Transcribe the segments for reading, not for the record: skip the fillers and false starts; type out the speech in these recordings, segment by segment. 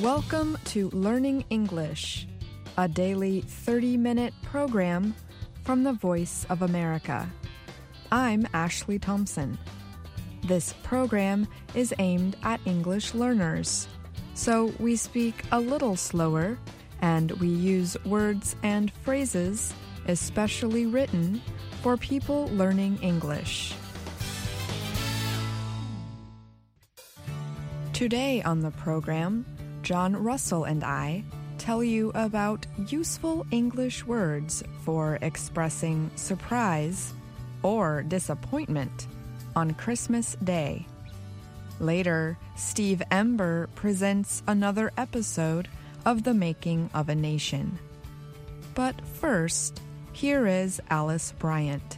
Welcome to Learning English, a daily 30-minute program from the Voice of America. I'm Ashley Thompson. This program is aimed at English learners, so we speak a little slower and we use words and phrases especially written for people learning English. Today on the program, John Russell and I tell you about useful English words for expressing surprise or disappointment on Christmas Day. Later, Steve Ember presents another episode of The Making of a Nation. But first, here is Alice Bryant.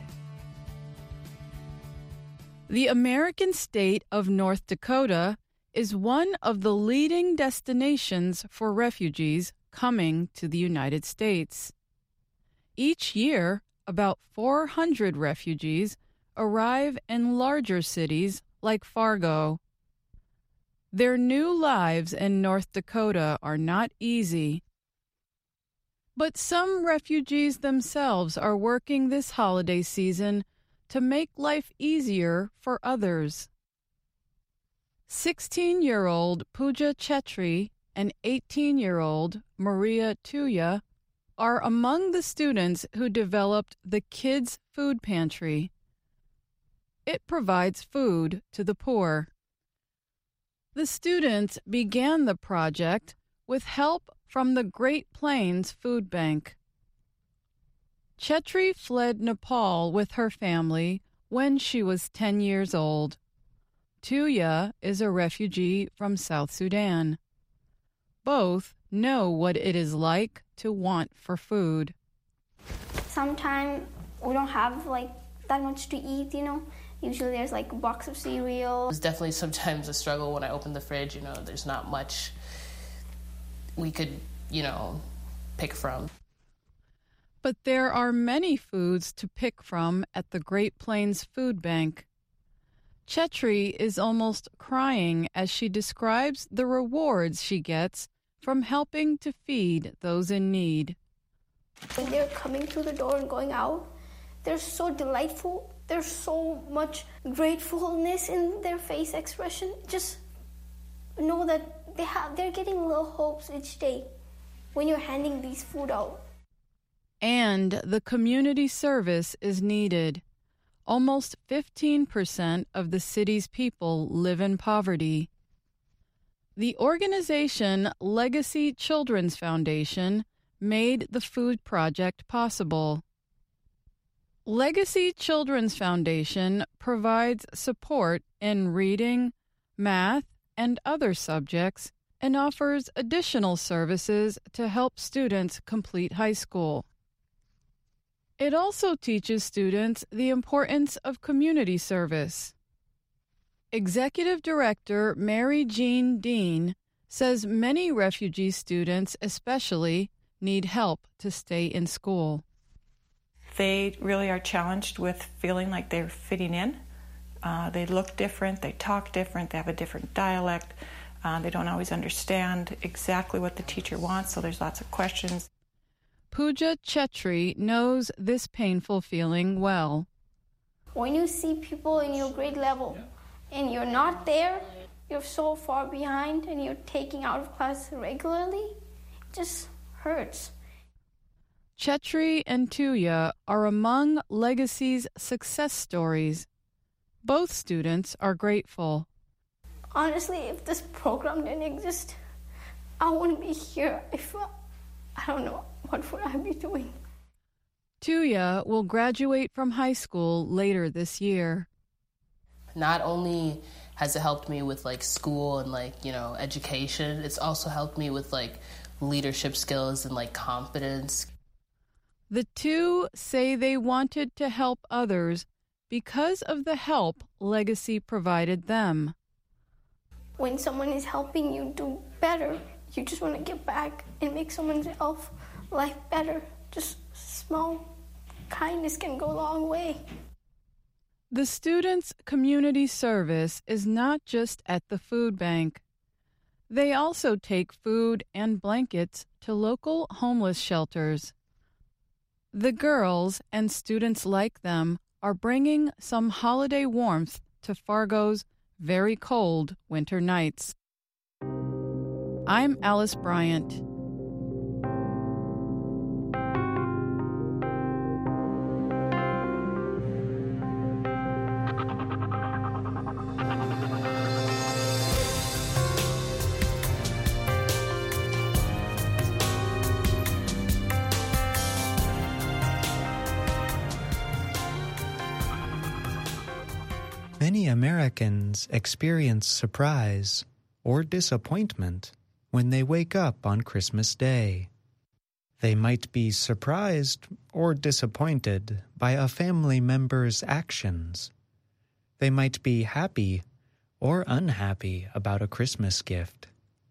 The American state of North Dakota is one of the leading destinations for refugees coming to the United States. Each year, about 400 refugees arrive in larger cities like Fargo. Their new lives in North Dakota are not easy. But some refugees themselves are working this holiday season to make life easier for others. 16-year-old Pooja Chetri and 18-year-old Maria Tuya are among the students who developed the Kids Food Pantry. It provides food to the poor. The students began the project with help from the Great Plains Food Bank. Chetri fled Nepal with her family when she was 10 years old. Tuya is a refugee from South Sudan. Both know what it is like to want for food. Sometimes we don't have that much to eat, Usually there's a box of cereal. It's definitely sometimes a struggle when I open the fridge, there's not much we could, pick from. But there are many foods to pick from at the Great Plains Food Bank. Chetri is almost crying as she describes the rewards she gets from helping to feed those in need. When they're coming through the door and going out, they're so delightful. There's so much gratefulness in their face expression. Just know that they're getting little hopes each day when you're handing these food out. And the community service is needed. Almost 15% of the city's people live in poverty. The organization Legacy Children's Foundation made the food project possible. Legacy Children's Foundation provides support in reading, math, and other subjects and offers additional services to help students complete high school. It also teaches students the importance of community service. Executive Director Mary Jean Dean says many refugee students especially need help to stay in school. They really are challenged with feeling like they're fitting in. They look different, they talk different, they have a different dialect. They don't always understand exactly what the teacher wants, so there's lots of questions. Pooja Chetri knows this painful feeling well. When you see people in your grade level and you're not there, you're so far behind and you're taking out of class regularly, it just hurts. Chetri and Tuya are among Legacy's success stories. Both students are grateful. Honestly, if this program didn't exist, I wouldn't be here. I don't know, what would I be doing? Tuya will graduate from high school later this year. Not only has it helped me with school and education, it's also helped me with leadership skills and confidence. The two say they wanted to help others because of the help Legacy provided them. When someone is helping you do better, you just want to give back and make someone's life better. Just small kindness can go a long way. The students' community service is not just at the food bank. They also take food and blankets to local homeless shelters. The girls and students like them are bringing some holiday warmth to Fargo's very cold winter nights. I'm Alice Bryant. Many Americans experience surprise or disappointment when they wake up on Christmas Day. They might be surprised or disappointed by a family member's actions. They might be happy or unhappy about a Christmas gift.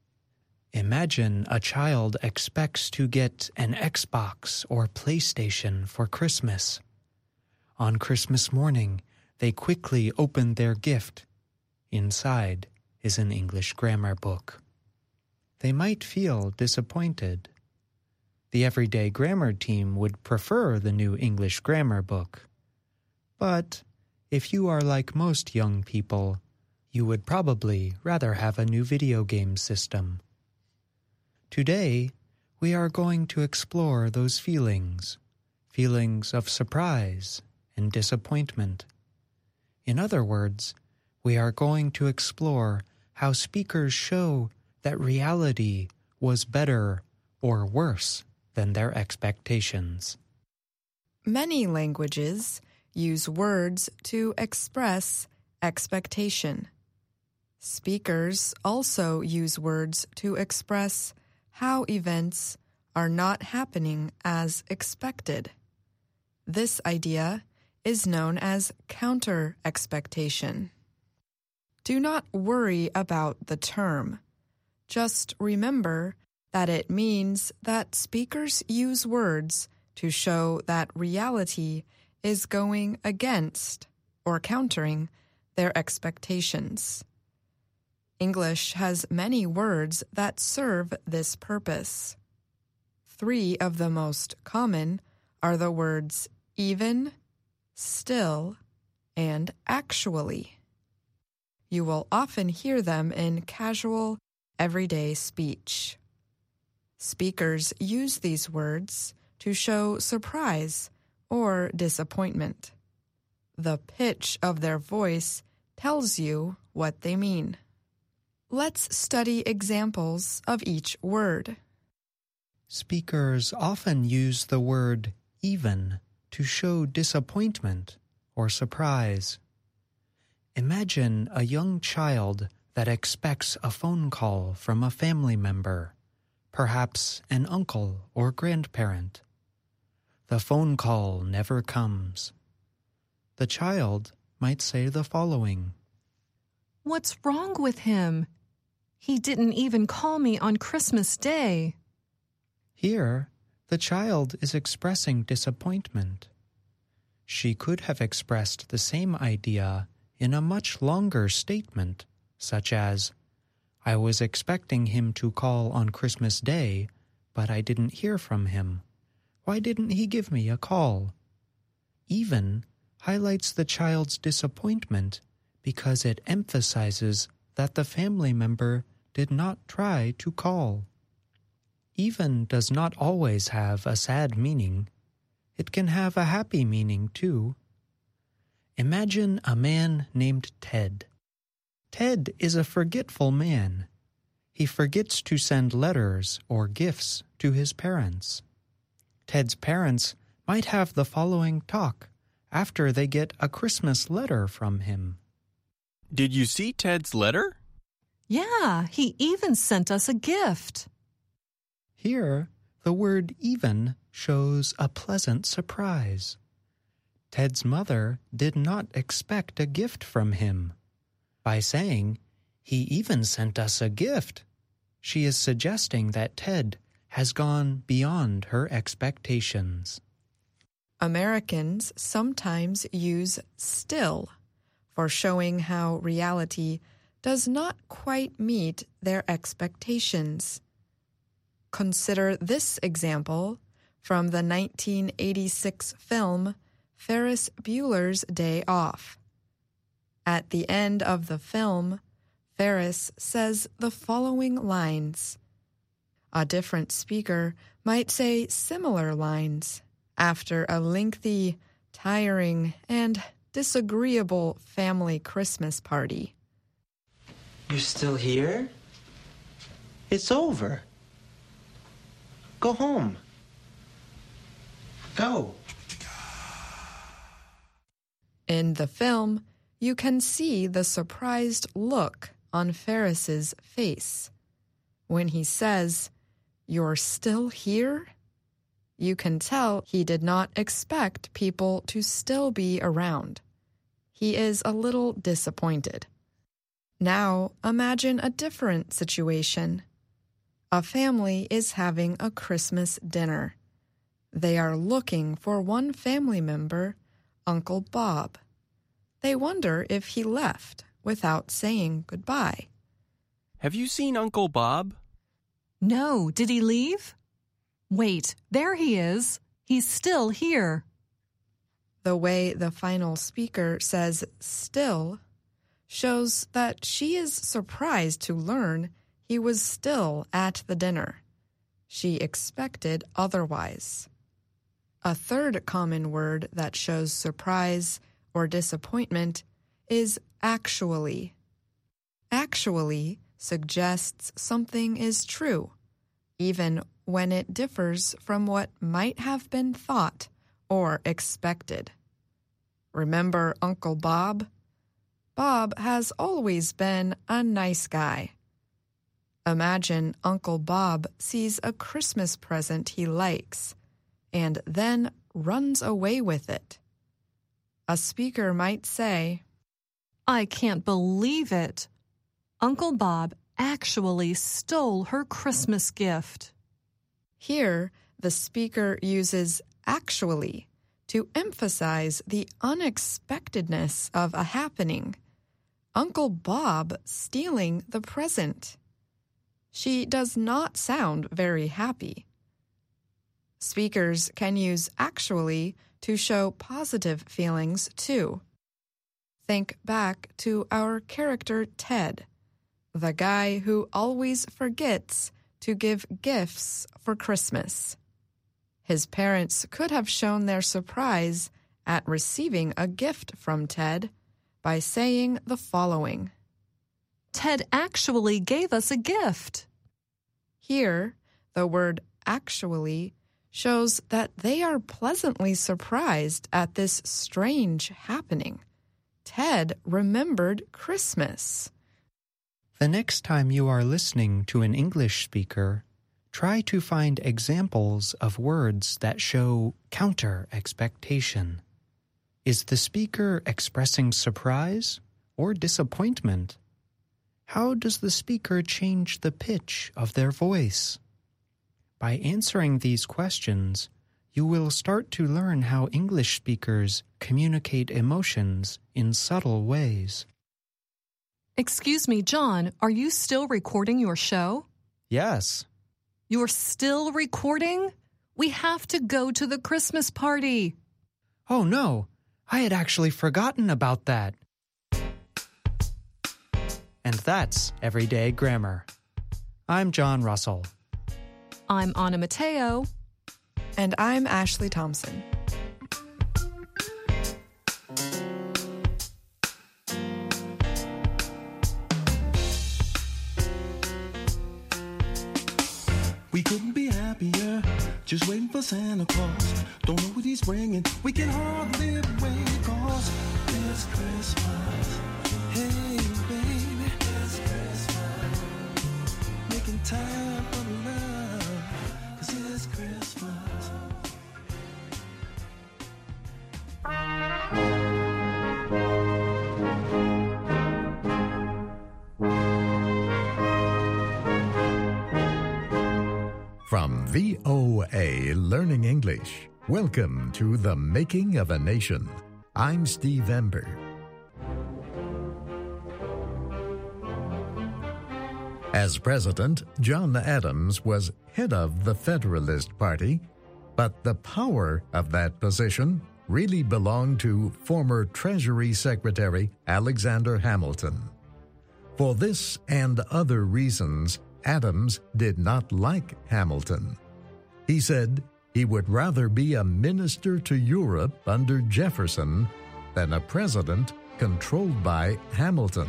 Imagine a child expects to get an Xbox or PlayStation for Christmas. On Christmas morning, they quickly open their gift. Inside is an English grammar book. They might feel disappointed. The Everyday Grammar team would prefer the new English grammar book. But if you are like most young people, you would probably rather have a new video game system. Today, we are going to explore those feelings of surprise and disappointment. In other words, we are going to explore how speakers show that reality was better or worse than their expectations. Many languages use words to express expectation. Speakers also use words to express how events are not happening as expected. This idea is known as counter-expectation. Do not worry about the term. Just remember that it means that speakers use words to show that reality is going against or countering their expectations. English has many words that serve this purpose. 3 of the most common are the words even, still, and actually. You will often hear them in casual, everyday speech. Speakers use these words to show surprise or disappointment. The pitch of their voice tells you what they mean. Let's study examples of each word. Speakers often use the word even to show disappointment or surprise. Imagine a young child that expects a phone call from a family member, perhaps an uncle or grandparent. The phone call never comes. The child might say the following: "What's wrong with him? He didn't even call me on Christmas Day." Here, the child is expressing disappointment. She could have expressed the same idea in a much longer statement, such as, "I was expecting him to call on Christmas Day, but I didn't hear from him. Why didn't he give me a call?" Even highlights the child's disappointment because it emphasizes that the family member did not try to call. Even does not always have a sad meaning. It can have a happy meaning too. Imagine a man named Ted. Ted is a forgetful man. He forgets to send letters or gifts to his parents. Ted's parents might have the following talk after they get a Christmas letter from him. "Did you see Ted's letter?" "Yeah, he even sent us a gift." Here, the word even shows a pleasant surprise. Ted's mother did not expect a gift from him. By saying, "He even sent us a gift," she is suggesting that Ted has gone beyond her expectations. Americans sometimes use still for showing how reality does not quite meet their expectations. Consider this example from the 1986 film Ferris Bueller's Day Off. At the end of the film, Ferris says the following lines. A different speaker might say similar lines after a lengthy, tiring, and disagreeable family Christmas party. You're still here? It's over. Go home. Go. In the film, you can see the surprised look on Ferris's face. When he says, "You're still here?" you can tell he did not expect people to still be around. He is a little disappointed. Now, imagine a different situation. A family is having a Christmas dinner. They are looking for one family member, Uncle Bob. They wonder if he left without saying goodbye. Have you seen Uncle Bob? No, did he leave? Wait, there he is. He's still here. The way the final speaker says still shows that she is surprised to learn he was still at the dinner. She expected otherwise. A third common word that shows surprise or disappointment is actually. Actually suggests something is true, even when it differs from what might have been thought or expected. Remember Uncle Bob? Bob has always been a nice guy. Imagine Uncle Bob sees a Christmas present he likes and then runs away with it. A speaker might say, I can't believe it. Uncle Bob actually stole her Christmas gift. Here, the speaker uses actually to emphasize the unexpectedness of a happening. Uncle Bob stealing the present. She does not sound very happy. Speakers can use actually to show positive feelings too. Think back to our character Ted, the guy who always forgets to give gifts for Christmas. His parents could have shown their surprise at receiving a gift from Ted by saying the following. Ted actually gave us a gift. Here, the word actually shows that they are pleasantly surprised at this strange happening. Ted remembered Christmas. The next time you are listening to an English speaker, try to find examples of words that show counter expectation. Is the speaker expressing surprise or disappointment? How does the speaker change the pitch of their voice? By answering these questions, you will start to learn how English speakers communicate emotions in subtle ways. Excuse me, John, are you still recording your show? Yes. You're still recording? We have to go to the Christmas party. Oh no, I had actually forgotten about that. And that's Everyday Grammar. I'm John Russell. I'm Anna Mateo. And I'm Ashley Thompson. We couldn't be happier, just waiting for Santa Claus. Don't know what he's bringing, we can hardly wait, cause it's Christmas. Hey baby, it's Christmas. Making time for love, cause it's Christmas. From VOA Learning English, welcome to The Making of a Nation. I'm Steve Ember. As president, John Adams was head of the Federalist Party, but the power of that position really belonged to former Treasury Secretary Alexander Hamilton. For this and other reasons, Adams did not like Hamilton. He said he would rather be a minister to Europe under Jefferson than a president controlled by Hamilton.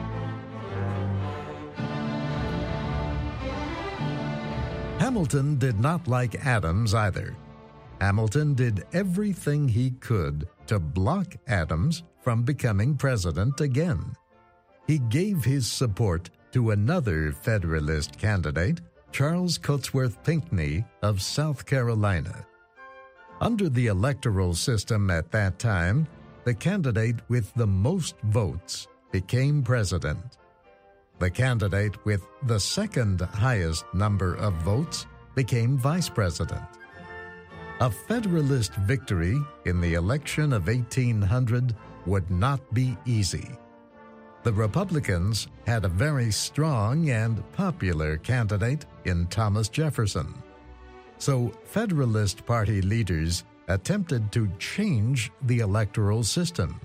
Hamilton did not like Adams either. Hamilton did everything he could to block Adams from becoming president again. He gave his support to another Federalist candidate, Charles Cotesworth Pinckney of South Carolina. Under the electoral system at that time, the candidate with the most votes became president. The candidate with the second highest number of votes became vice president. A Federalist victory in the election of 1800 would not be easy. The Republicans had a very strong and popular candidate in Thomas Jefferson. So Federalist Party leaders attempted to change the electoral system.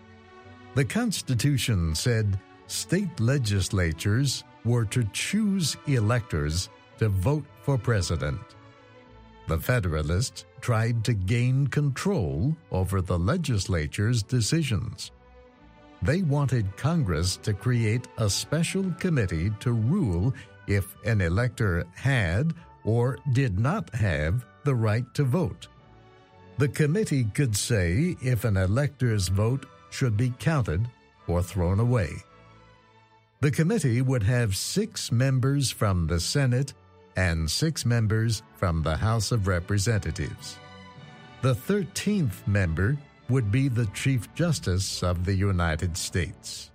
The Constitution said state legislatures were to choose electors to vote for president. The Federalists tried to gain control over the legislature's decisions. They wanted Congress to create a special committee to rule if an elector had or did not have the right to vote. The committee could say if an elector's vote should be counted or thrown away. The committee would have 6 members from the Senate and 6 members from the House of Representatives. The 13th member would be the Chief Justice of the United States.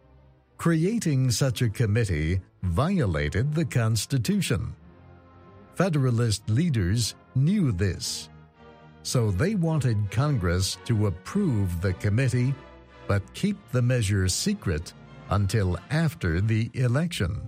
Creating such a committee violated the Constitution. Federalist leaders knew this, so they wanted Congress to approve the committee but keep the measure secret until after the election.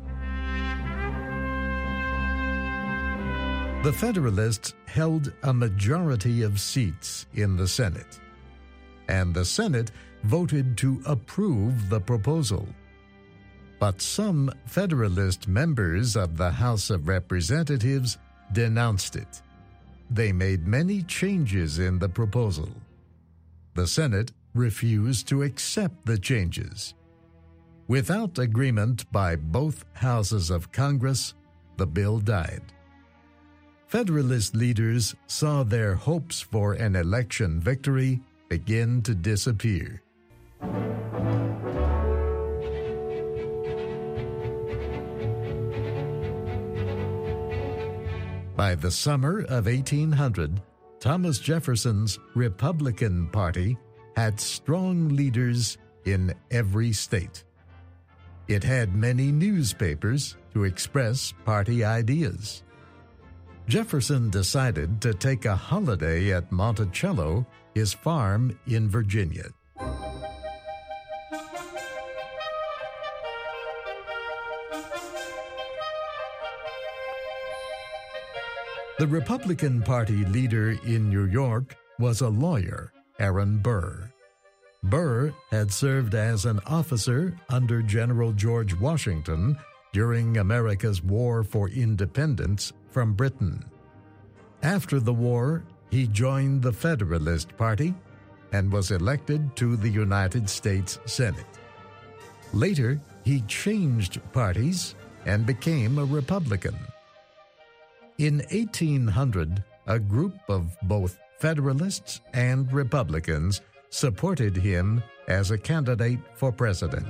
The Federalists held a majority of seats in the Senate, and the Senate voted to approve the proposal. But some Federalist members of the House of Representatives denounced it. They made many changes in the proposal. The Senate refused to accept the changes. Without agreement by both houses of Congress, the bill died. Federalist leaders saw their hopes for an election victory begin to disappear. By the summer of 1800, Thomas Jefferson's Republican Party had strong leaders in every state. It had many newspapers to express party ideas. Jefferson decided to take a holiday at Monticello, his farm in Virginia. The Republican Party leader in New York was a lawyer, Aaron Burr. Burr had served as an officer under General George Washington during America's War for Independence from Britain. After the war, he joined the Federalist Party and was elected to the United States Senate. Later, he changed parties and became a Republican. In 1800, a group of both Federalists and Republicans supported him as a candidate for president.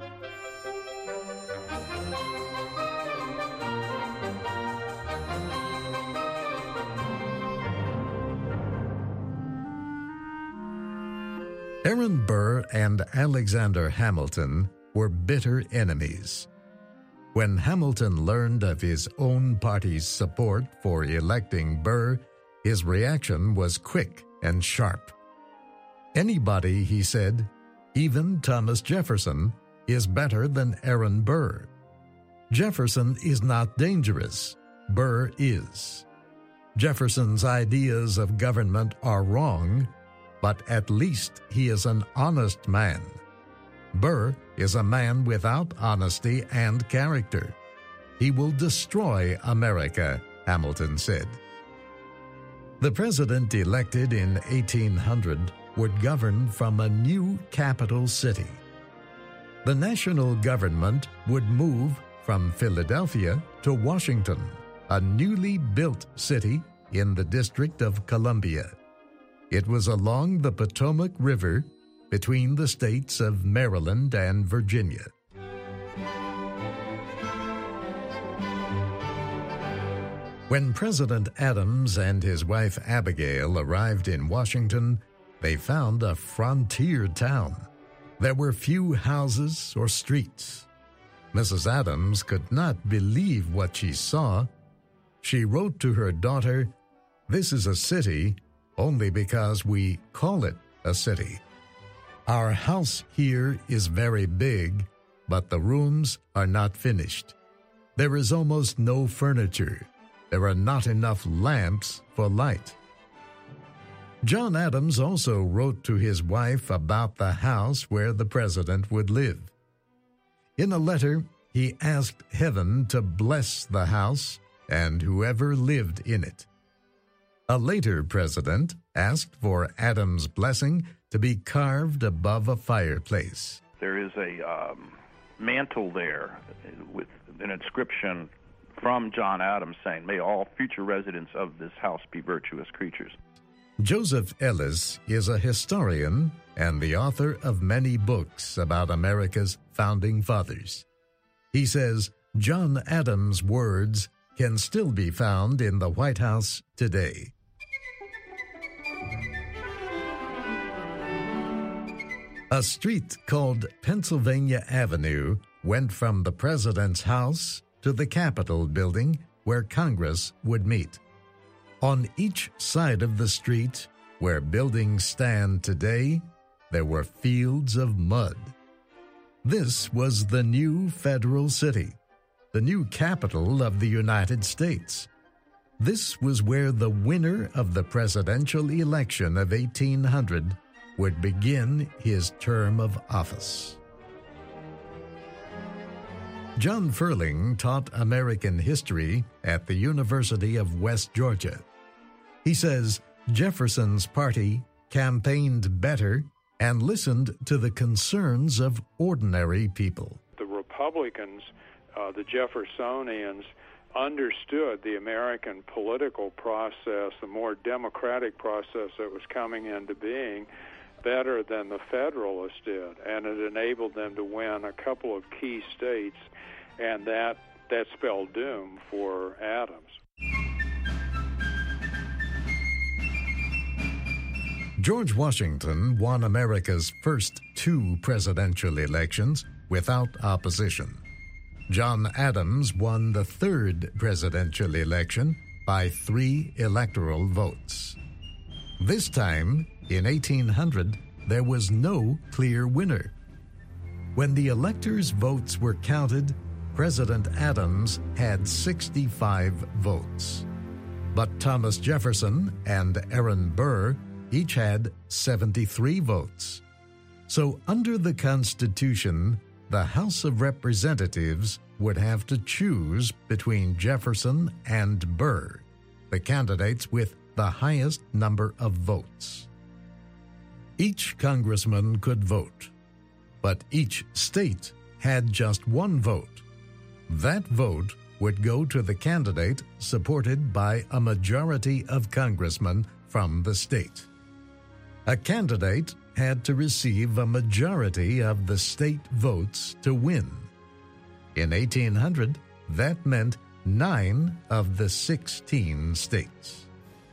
Aaron Burr and Alexander Hamilton were bitter enemies. When Hamilton learned of his own party's support for electing Burr, his reaction was quick and sharp. Anybody, he said, even Thomas Jefferson, is better than Aaron Burr. Jefferson is not dangerous. Burr is. Jefferson's ideas of government are wrong, but at least he is an honest man. Burr is a man without honesty and character. He will destroy America, Hamilton said. The president elected in 1800 would govern from a new capital city. The national government would move from Philadelphia to Washington, a newly built city in the District of Columbia. It was along the Potomac River between the states of Maryland and Virginia. When President Adams and his wife Abigail arrived in Washington, they found a frontier town. There were few houses or streets. Mrs. Adams could not believe what she saw. She wrote to her daughter, "This is a city only because we call it a city. Our house here is very big, but the rooms are not finished. There is almost no furniture. There are not enough lamps for light." John Adams also wrote to his wife about the house where the president would live. In a letter, he asked heaven to bless the house and whoever lived in it. A later president asked for Adams' blessing to be carved above a fireplace. There is a mantle there with an inscription from John Adams saying, "May all future residents of this house be virtuous creatures." Joseph Ellis is a historian and the author of many books about America's founding fathers. He says John Adams' words can still be found in the White House today. A street called Pennsylvania Avenue went from the president's house to the Capitol building where Congress would meet. On each side of the street, where buildings stand today, there were fields of mud. This was the new federal city, the new capital of the United States. This was where the winner of the presidential election of 1800 would begin his term of office. John Ferling taught American history at the University of West Georgia. He says Jefferson's party campaigned better and listened to the concerns of ordinary people. The Republicans, the Jeffersonians, understood the American political process, the more democratic process that was coming into being, better than the Federalists did, and it enabled them to win a couple of key states, and that spelled doom for Adams. George Washington won America's first 2 presidential elections without opposition. John Adams won the 3rd presidential election by 3 electoral votes. This time, in 1800, there was no clear winner. When the electors' votes were counted, President Adams had 65 votes. But Thomas Jefferson and Aaron Burr each had 73 votes. So under the Constitution, the House of Representatives would have to choose between Jefferson and Burr, the candidates with the highest number of votes. Each congressman could vote, but each state had just 1 vote. That vote would go to the candidate supported by a majority of congressmen from the state. A candidate had to receive a majority of the state votes to win. In 1800, that meant 9 of the 16 states.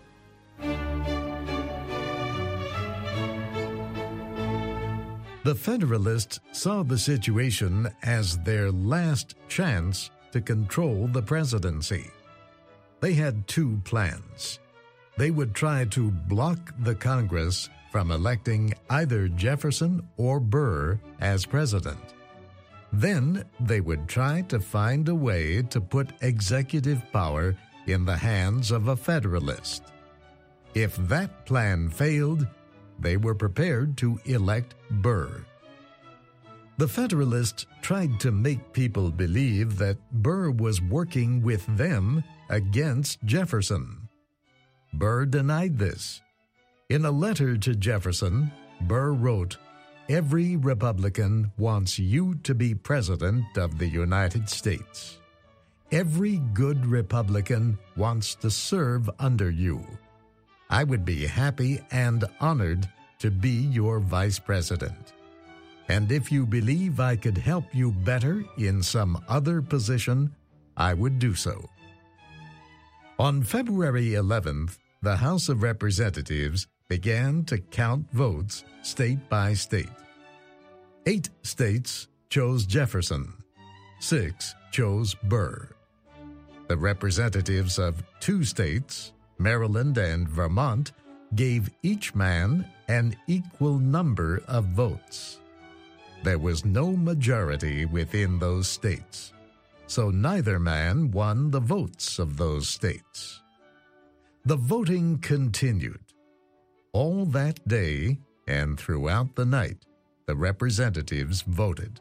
The Federalists saw the situation as their last chance to control the presidency. They had 2 plans. They would try to block the Congress from electing either Jefferson or Burr as president. Then they would try to find a way to put executive power in the hands of a Federalist. If that plan failed, they were prepared to elect Burr. The Federalists tried to make people believe that Burr was working with them against Jefferson. Burr denied this. In a letter to Jefferson, Burr wrote, "Every Republican wants you to be President of the United States. Every good Republican wants to serve under you. I would be happy and honored to be your Vice President. And if you believe I could help you better in some other position, I would do so." On February 11th, the House of Representatives began to count votes state by state. 8 states chose Jefferson. 6 chose Burr. The representatives of 2 states, Maryland and Vermont, gave each man an equal number of votes. There was no majority within those states, so neither man won the votes of those states. The voting continued. All that day and throughout the night, the representatives voted.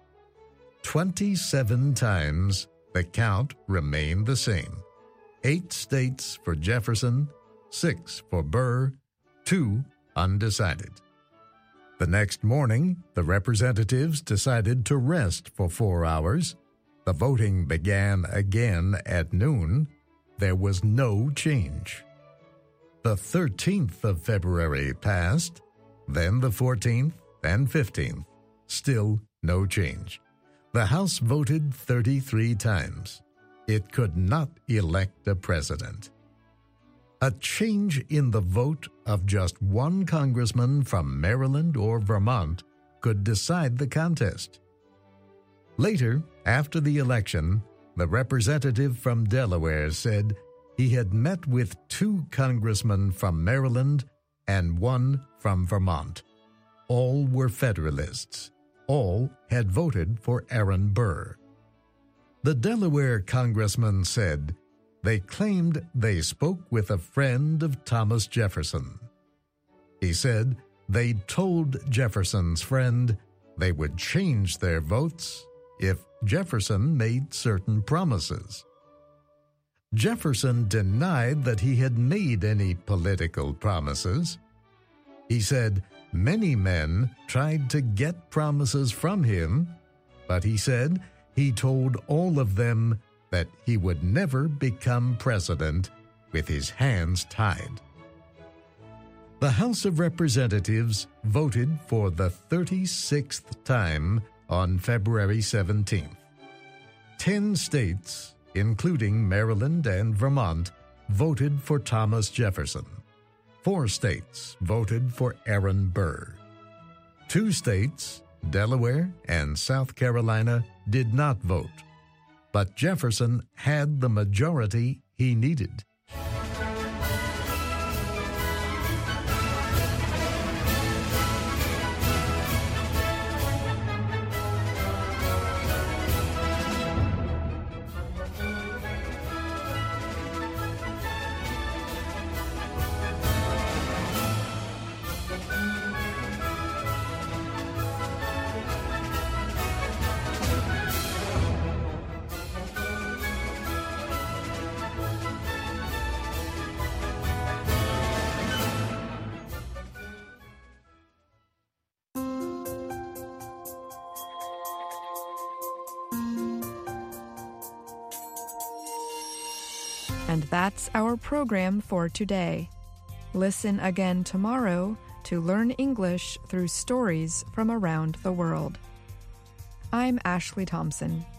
27 times the count remained the same. 8 states for Jefferson, 6 for Burr, 2 undecided. The next morning, the representatives decided to rest for 4 hours. The voting began again at noon. There was no change. The 13th of February passed, then the 14th and 15th. Still no change. The House voted 33 times. It could not elect a president. A change in the vote of just one congressman from Maryland or Vermont could decide the contest. Later, after the election, the representative from Delaware said he had met with 2 congressmen from Maryland and 1 from Vermont. All were Federalists. All had voted for Aaron Burr. The Delaware congressman said they claimed they spoke with a friend of Thomas Jefferson. He said they told Jefferson's friend they would change their votes if Jefferson made certain promises. Jefferson denied that he had made any political promises. He said many men tried to get promises from him, but he said he told all of them that he would never become president with his hands tied. The House of Representatives voted for the 36th time on February 17th. 10 states, including Maryland and Vermont, voted for Thomas Jefferson. 4 states voted for Aaron Burr. 2 states, Delaware and South Carolina, did not vote, but Jefferson had the majority he needed. And that's our program for today. Listen again tomorrow to learn English through stories from around the world. I'm Ashley Thompson.